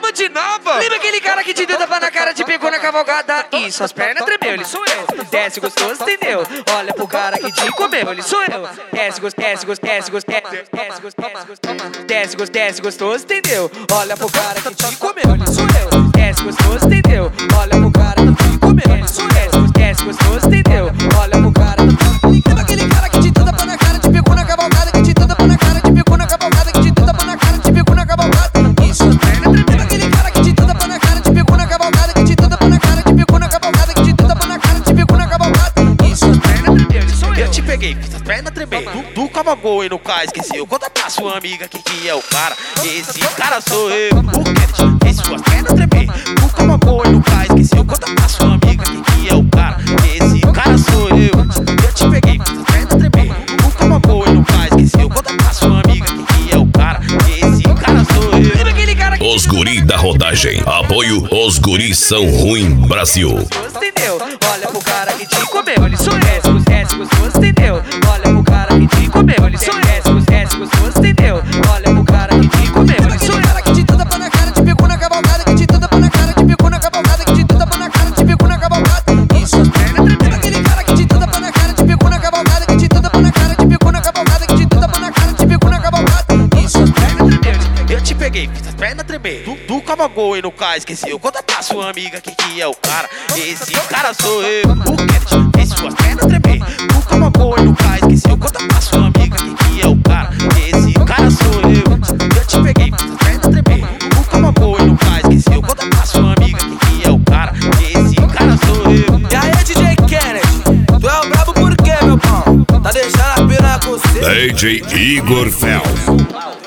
Vamos de novo. Lembra aquele cara que te deu tapa na cara, te pegou na cavalgada e suas pernas tremeu, ele sou eu. Desce gostoso, entendeu? Olha pro cara que te comeu, ele sou eu. Desce gostoso, entendeu? Olha pro cara que te comeu, ele sou eu. Desce gostoso, entendeu? Olha pro cara que te comeu, ele sou eu. Desce gostoso, entendeu? Olha pro cara que te comeu. Lembra aquele cara que te deu tapa na cara, te pegou na cavalgada, que te deu tapa na cara, te pegou na cavalgada, que te deu tapa na cara, te pegou na cavalgada e suas pernas tremeu. Lembra aquele cara que te deu tapa na cara, te pegou na cavalgada, que te deu tapa na cara, te pegou na cavalgada, que te deu tapa na cara, te pegou na cavalgada e suas pernas tremeu, ele sou eu. Eu te peguei, fiz as pernas tremer. Tu cavalgou e no cais, esqueceu. Conta pra sua amiga que é o cara. Esse cara sou eu. O Kennedy fez suas pernas tremer. Tu cavalgou e no cais, esqueceu. Conta pra sua amiga que é o cara. Esse cara sou eu. Eu te peguei, fiz as pernas tremer. Tu cavalgou e no cais, esqueceu. Conta pra sua amiga que é o cara. Esse cara sou eu. Lembra aquele cara que Os guri da rodagem. Apoio Os Guris São Ruim Brasil. entendeu? Olha pro cara que te comeu, ele sou eu. Desce gostoso, entendeu? Olha pro cara que te comeu, ele sou eu. Desce gostoso, entendeu? Olha pro cara que te comeu, ele sou eu. Cara que te deu tapa na cara, te pegou na cavalgada, que te deu tapa na cara, te pegou na cavalgada, que te deu tapa na cara, te pegou na cavalgada e suas pernas tremeu. Aquele cara que te deu tapa na cara, te pegou na cavalgada, que te deu tapa na cara, te pegou na cavalgada, que te deu tapa na cara, te pegou na cavalgada e suas pernas tremeu. Eu te peguei, fiz as pernas tremer. Tu cavalgou e no cais, esqueceu. Conta pra sua amiga que é o cara. Esse cara sou eu. O Kennedy fez suas pernas tremer. Tu cavalgou e no cais, esqueceu. Conta pra sua amiga que é o cara. Esse cara sou eu. Eu te peguei, fiz as pernas tremer. Tu cavalgou e no cais, esqueceu. Conta pra sua amiga que é o cara. Esse cara sou eu. E aí, DJ Kennedy, tu é o brabo por quê, meu pão? Tá deixando a piranha com você? DJ Igor Fel.